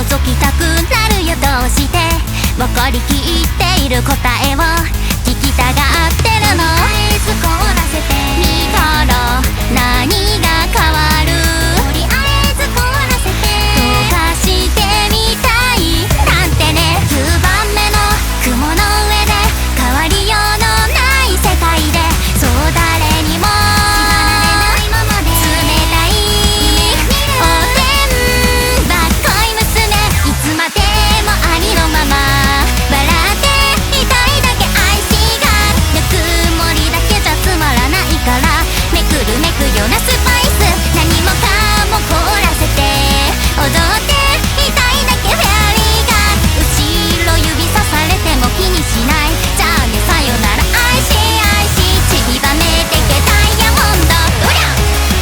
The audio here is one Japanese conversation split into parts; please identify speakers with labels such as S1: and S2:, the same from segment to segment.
S1: 覗きたくなるよどうして分かりきっている答えを聞きたがってるの。とりあえず凍らせてみたら何が変わる。とりあえず凍らせて溶かしてみたいなんてね。9番目の雲の上で変わりようのない世界でそう誰にも知られないままで冷たいおてんばっこい娘いつまでもありのまま笑っていたいだけ愛しがぬくもりだけじゃつまらないからめくるめくようなスパイス何もかも凍らせて踊っていたいだけフェアリーが後ろ指さされても気にしないじゃあねさよなら愛し愛し散りばめてけダイヤモンドうりゃ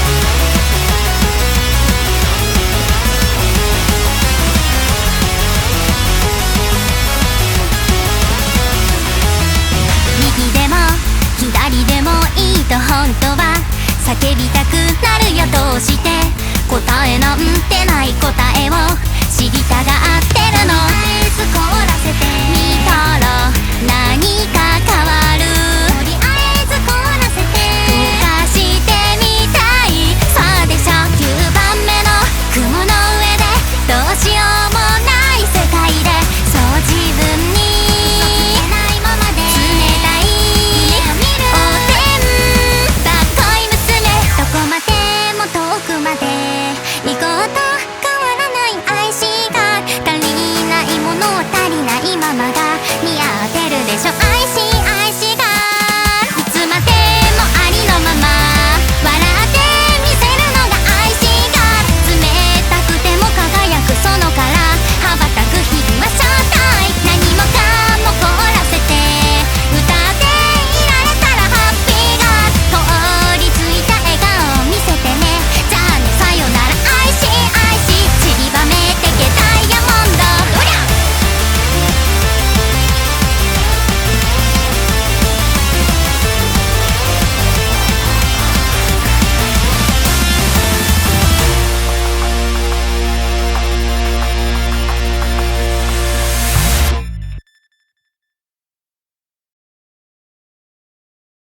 S1: 右でも左でもいいと本当は叫びたくなるよどうして答えなんてない答えを知りたがってるの。とりあえず凍らせてみたら何か